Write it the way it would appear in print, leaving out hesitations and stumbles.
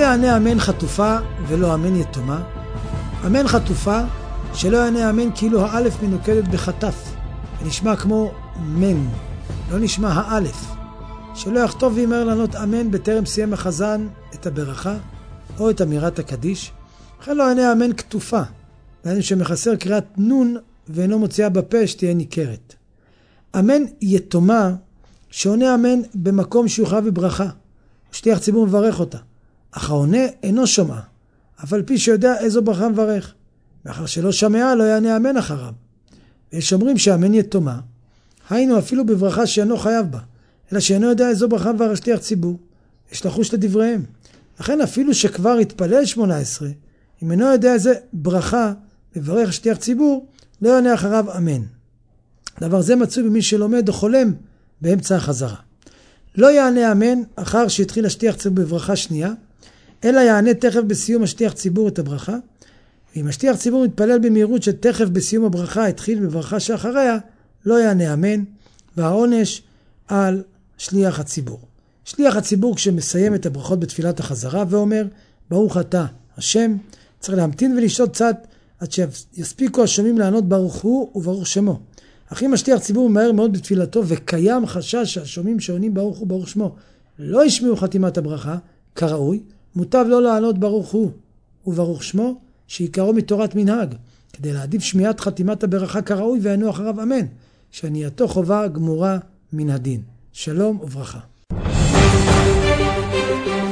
יענה אמן חטופה ולא אמן יתומה. אמן חטופה, שלא יענה אמן כאילו האלף מנוקדת בחטף, ונשמע כמו מן, לא נשמע האלף. שלא יכתוב וימר לענות אמן בטרם סיים החזן את הברכה, או את אמירת הקדיש. לכן לא יענה אמן כתופה, דהיינו שמחסר קריאת נון ואינו מוציאה בפה שתהיה ניכרת. אמן יתומה, שעונה אמן במקום שהוא חייב בברכה, שליח ציבור מברך אותה. אך העונה אינו שומע, אף על פי שיודע איזו ברכה מברך. מאחר שלא שמע, לא יענה אמן אחריו. ויש אומרים שאמן יתומה, היינו אפילו בברכה שאינו חייב בה, אלא שאינו יודע איזו ברכה מברך שליח ציבור. יש לחוש לדבריהם. לכן אפילו שכבר התפלל 18, אם אינו יודע איזה ברכה מברך שליח ציבור, לא יענה אחריו אמן. דבר זה מצוי במי שלומד או חולם באמצע החזרה. לא יענה אמן אחר שהתחיל השליח ציבור בברכה שנייה, אלא יענה תכף בסיום השליח ציבור את הברכה. ואם השליח ציבור מתפלל במהירות שתכף בסיום הברכה התחיל בברכה שאחריה, לא יענה אמן, והעונש על שליח הציבור. שליח הציבור כשמסיים את הברכות בתפילת החזרה ואומר ברוך אתה השם, צריך להמתין ולשתות קצת עד שיספיקו השומעים לענות ברוך הוא וברוך שמו. אך אם השליח ציבור מהר מאוד בתפילתו וקיים חשש שהשומעים שעונים ברוך הוא וברוך שמו לא ישמעו חתימת הברכה כראוי, מוטב לא לענות ברוך הוא וברוך שמו, שיקראו מתורת מנהג, כדי להעדיף שמיעת חתימת הברכה כראוי ויענו אחריו אמן, שענייתו חובה גמורה מן הדין. שלום וברכה.